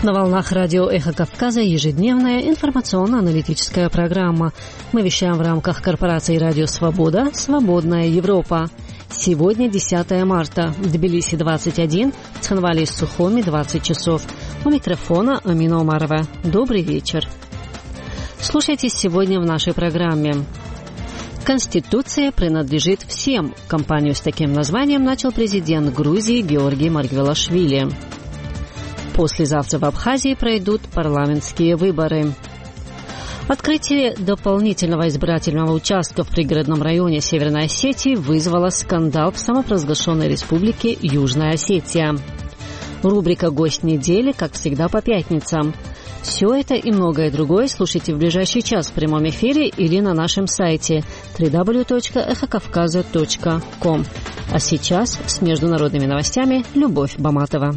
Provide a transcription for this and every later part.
На волнах радио «Эхо Кавказа» ежедневная информационно-аналитическая программа. Мы вещаем в рамках корпорации «Радио Свобода. Свободная Европа». Сегодня 10 марта. В Тбилиси 21, в Цхинвале и Сухуми 20 часов. У микрофона Амина Умарова. Добрый вечер. Слушайте сегодня в нашей программе. Конституция принадлежит всем. Кампанию с таким названием начал президент Грузии Георгий Маргвелашвили. Послезавтра в Абхазии пройдут парламентские выборы. Открытие дополнительного избирательного участка в пригородном районе Северной Осетии вызвало скандал в самопровозглашенной республике Южная Осетия. Рубрика «Гость недели», как всегда, по пятницам. Все это и многое другое слушайте в ближайший час в прямом эфире или на нашем сайте www.ekhokavkaza.com. А сейчас с международными новостями Любовь Баматова.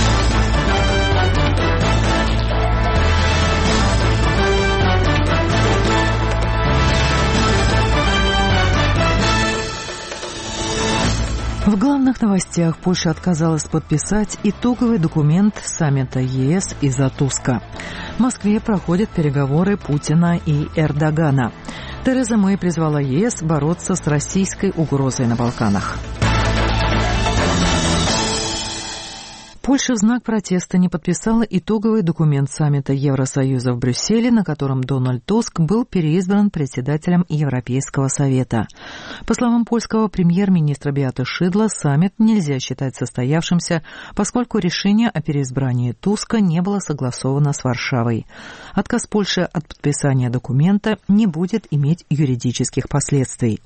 В главных новостях Польша отказалась подписать итоговый документ саммита ЕС из-за Туска. В Москве проходят переговоры Путина и Эрдогана. Тереза Мэй призвала ЕС бороться с российской угрозой на Балканах. Польша в знак протеста не подписала итоговый документ саммита Евросоюза в Брюсселе, на котором Дональд Туск был переизбран председателем Европейского совета. По словам польского премьер-министра Беаты Шидла, саммит нельзя считать состоявшимся, поскольку решение о переизбрании Туска не было согласовано с Варшавой. Отказ Польши от подписания документа не будет иметь юридических последствий.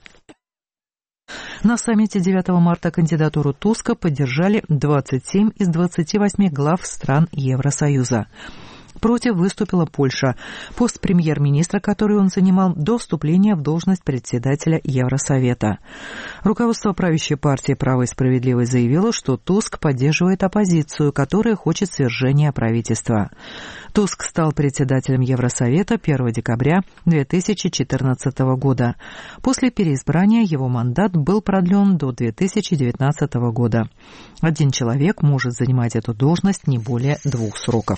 На саммите 9 марта кандидатуру Туска поддержали 27 из 28 глав стран Евросоюза. Против выступила Польша, пост премьер-министра, который он занимал до вступления в должность председателя Евросовета. Руководство правящей партии «Право и справедливость» заявило, что Туск поддерживает оппозицию, которая хочет свержения правительства. Туск стал председателем Евросовета 1 декабря 2014 года. После переизбрания его мандат был продлен до 2019 года. Один человек может занимать эту должность не более 2 сроков.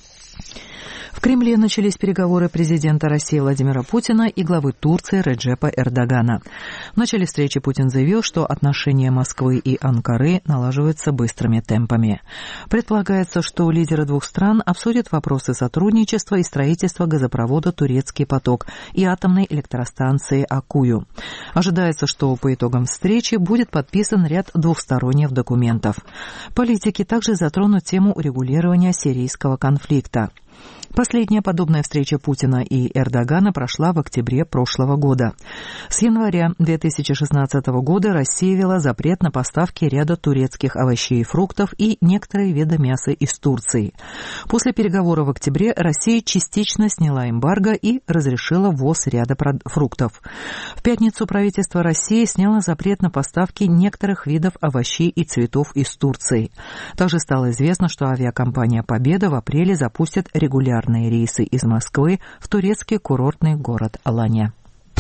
В Кремле начались переговоры президента России Владимира Путина и главы Турции Реджепа Эрдогана. В начале встречи Путин заявил, что отношения Москвы и Анкары налаживаются быстрыми темпами. Предполагается, что лидеры двух стран обсудят вопросы сотрудничества и строительства газопровода «Турецкий поток» и атомной электростанции «Аккую». Ожидается, что по итогам встречи будет подписан ряд двухсторонних документов. Политики также затронут тему урегулирования сирийского конфликта. Последняя подобная встреча Путина и Эрдогана прошла в октябре прошлого года. С января 2016 года Россия ввела запрет на поставки ряда турецких овощей и фруктов и некоторые виды мяса из Турции. После переговоров в октябре Россия частично сняла эмбарго и разрешила ввоз ряда фруктов. В пятницу правительство России сняло запрет на поставки некоторых видов овощей и цветов из Турции. Также стало известно, что авиакомпания «Победа» в апреле запустит регулярные рейсы из Москвы в турецкий курортный город Аланья.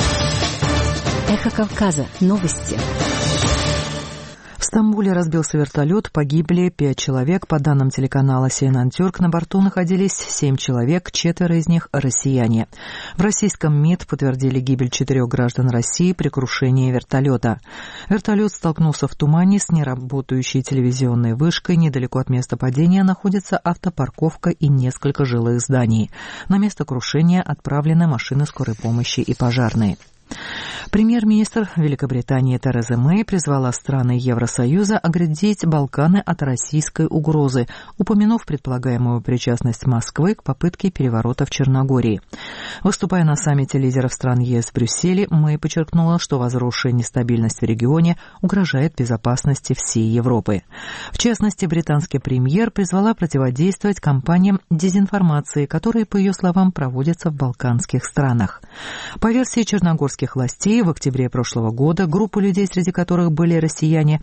Эхо Кавказа. Новости. В Стамбуле разбился вертолет, погибли 5 человек. По данным телеканала CNN Turk, на борту находились 7 человек, 4 из них – россияне. В российском МИД подтвердили гибель 4 граждан России при крушении вертолета. Вертолет столкнулся в тумане с неработающей телевизионной вышкой. Недалеко от места падения находится автопарковка и несколько жилых зданий. На место крушения отправлены машины скорой помощи и пожарные. Премьер-министр Великобритании Тереза Мэй призвала страны Евросоюза оградить Балканы от российской угрозы, упомянув предполагаемую причастность Москвы к попытке переворота в Черногории. Выступая на саммите лидеров стран ЕС в Брюсселе, Мэй подчеркнула, что возросшая нестабильность в регионе угрожает безопасности всей Европы. В частности, британский премьер призвала противодействовать кампаниям дезинформации, которые, по ее словам, проводятся в балканских странах. По версии черногорских властей, в октябре прошлого года группа людей, среди которых были россияне,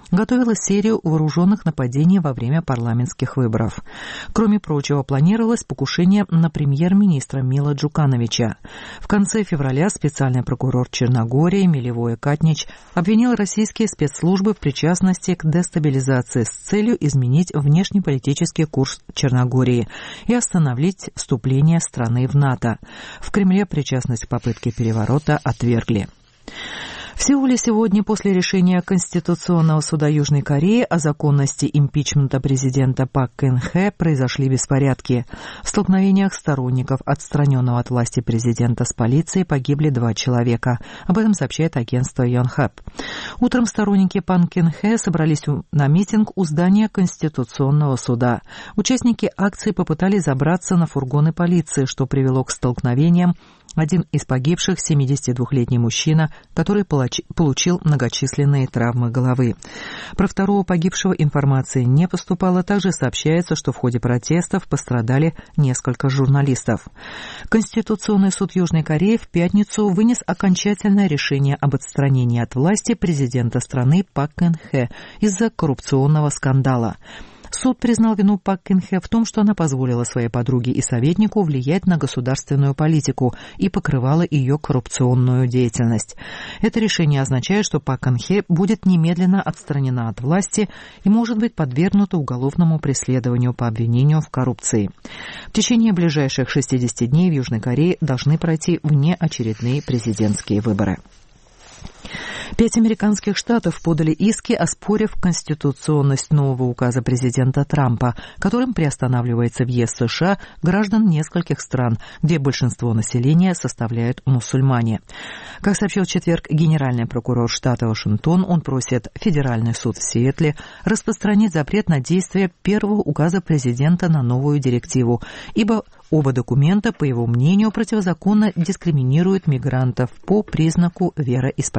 готовила серию вооруженных нападений во время парламентских выборов. Кроме прочего, планировалось покушение на премьер-министра Мила Джукановича. В конце февраля специальный прокурор Черногории Милевой Катнич обвинил российские спецслужбы в причастности к дестабилизации с целью изменить внешнеполитический курс Черногории и остановить вступление страны в НАТО. В Кремле причастность к попытке переворота отвергли. В Сеуле сегодня после решения Конституционного суда Южной Кореи о законности импичмента президента Пак Кын Хэ произошли беспорядки. В столкновениях сторонников отстраненного от власти президента с полицией погибли 2 человека. Об этом сообщает агентство Йонхап. Утром сторонники Пак Кын Хэ собрались на митинг у здания Конституционного суда. Участники акции попытались забраться на фургоны полиции, что привело к столкновениям. Один из погибших, 72-летний мужчина, который получил многочисленные травмы головы. Про второго погибшего информации не поступало. Также сообщается, что в ходе протестов пострадали несколько журналистов. Конституционный суд Южной Кореи в пятницу вынес окончательное решение об отстранении от власти президента страны Пак Кын Хэ из-за коррупционного скандала. Суд признал вину Пак Кын Хэ в том, что она позволила своей подруге и советнику влиять на государственную политику и покрывала ее коррупционную деятельность. Это решение означает, что Пак Кын Хэ будет немедленно отстранена от власти и может быть подвергнута уголовному преследованию по обвинению в коррупции. В течение ближайших 60 дней в Южной Корее должны пройти внеочередные президентские выборы. 5 американских штатов подали иски, оспорив конституционность нового указа президента Трампа, которым приостанавливается въезд США граждан нескольких стран, где большинство населения составляют мусульмане. Как сообщил в четверг генеральный прокурор штата Вашингтон, он просит Федеральный суд в Сиэтле распространить запрет на действие первого указа президента на новую директиву, ибо оба документа, по его мнению, противозаконно дискриминируют мигрантов по признаку вероисповедания.